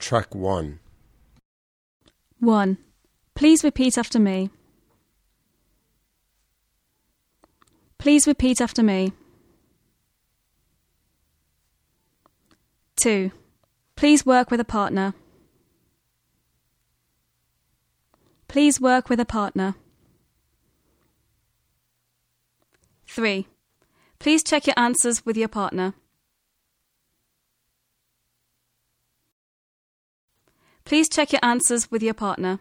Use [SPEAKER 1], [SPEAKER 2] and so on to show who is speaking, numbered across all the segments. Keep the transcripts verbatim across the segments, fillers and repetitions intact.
[SPEAKER 1] Track one.
[SPEAKER 2] one. Please repeat after me. Please repeat after me. two. Please work with a partner. Please work with a partner. three. Please check your answers with your partner. Please check your answers with your partner.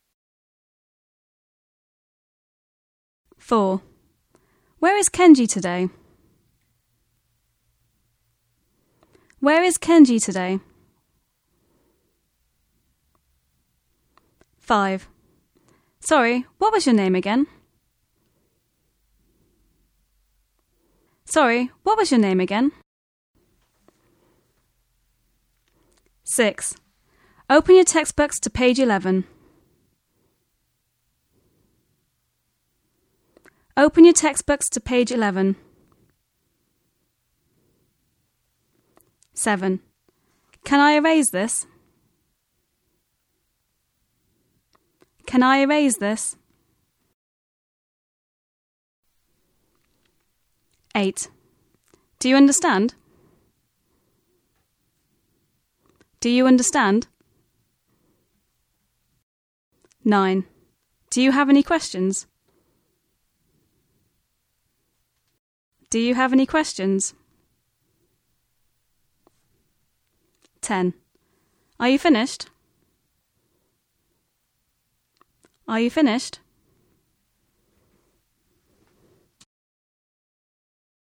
[SPEAKER 2] four. Where is Kenji today? Where is Kenji today? five. Sorry, what was your name again? Sorry, what was your name again? six. Open your textbooks to page eleven. Open your textbooks to page eleven. seven. Can I erase this? Can I erase this? eight. Do you understand? Do you understand? nine. Do you have any questions? Do you have any questions? ten. Are you finished? Are you finished?